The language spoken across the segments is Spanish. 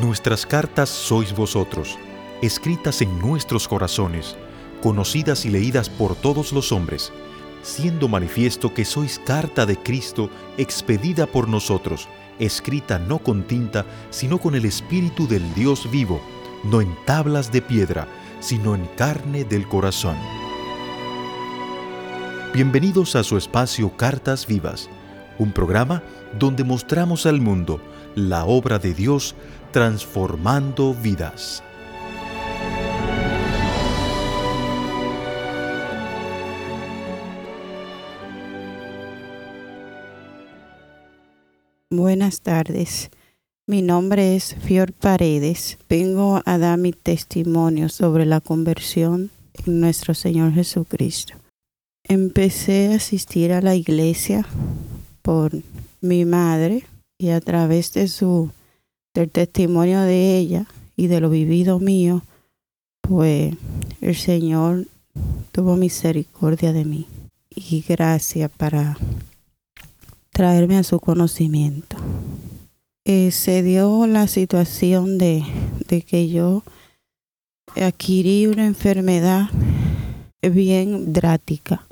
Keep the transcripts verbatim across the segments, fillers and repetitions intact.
Nuestras cartas sois vosotros, escritas en nuestros corazones, conocidas y leídas por todos los hombres, siendo manifiesto que sois carta de Cristo expedida por nosotros, escrita no con tinta, sino con el Espíritu del Dios vivo, no en tablas de piedra, sino en carne del corazón. Bienvenidos a su espacio Cartas Vivas, un programa donde mostramos al mundo la obra de Dios transformando vidas. Buenas tardes. Mi nombre es Fior Paredes. Vengo a dar mi testimonio sobre la conversión en nuestro Señor Jesucristo. Empecé a asistir a la iglesia por mi madre y a través de su del testimonio de ella y de lo vivido mío, pues el Señor tuvo misericordia de mí y gracia para traerme a su conocimiento. Eh, se dio la situación de, de que yo adquirí una enfermedad bien drástica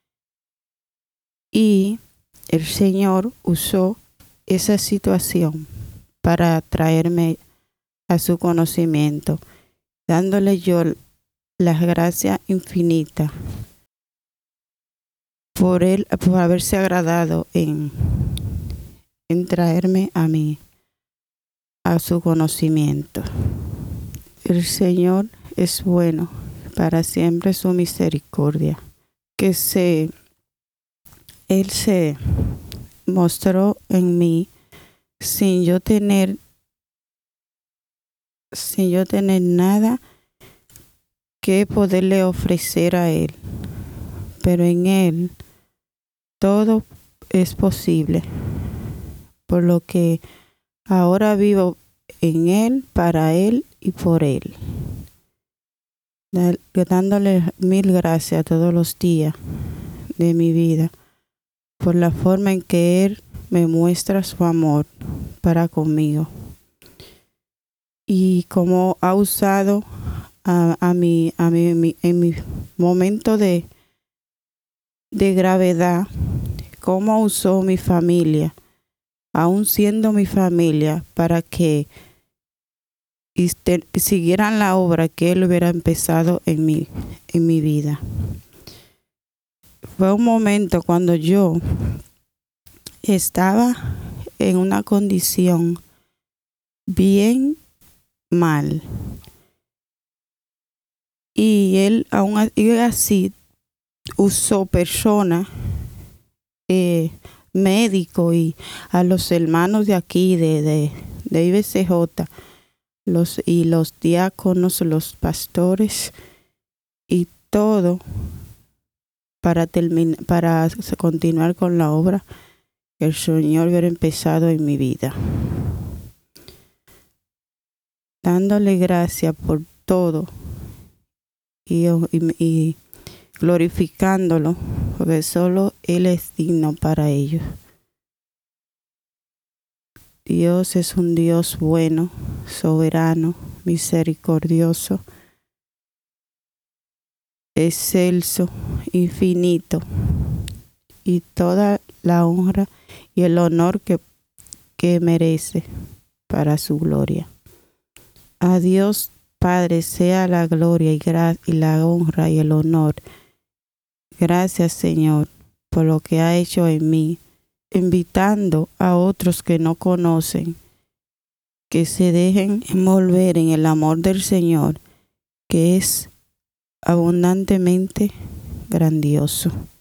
y el Señor usó esa situación para traerme a su conocimiento, dándole yo las gracias infinitas por él, por haberse agradado en, en traerme a mí a su conocimiento. El Señor es bueno, para siempre su misericordia, que se Él se mostró en mí sin yo tener sin yo tener nada que poderle ofrecer a Él, pero en Él todo es posible, por lo que ahora vivo en Él, para Él y por Él, dándole mil gracias todos los días de mi vida por la forma en que Él me muestra su amor para conmigo y cómo ha usado a, a mí a mí, mi, en mi momento de, de gravedad, cómo usó mi familia, aún siendo mi familia, para que siguieran la obra que Él hubiera empezado en mi, en mi vida. Fue un momento cuando yo estaba en una condición bien mal. Y Él aún así usó personas, eh, médicos y a los hermanos de aquí, de, de, de I B C J, los, y los diáconos, los pastores y todo para, terminar, para continuar con la obra que el Señor hubiera empezado en mi vida. Dándole gracias por todo y, y, y glorificándolo, porque solo Él es digno para ello. Dios es un Dios bueno, soberano, misericordioso, excelso, infinito, y toda la honra y el honor que, que merece para su gloria. A Dios Padre sea la gloria y, gra- y la honra y el honor. Gracias, Señor, por lo que ha hecho en mí, invitando a otros que no conocen, que se dejen envolver en el amor del Señor, que es abundantemente grandioso.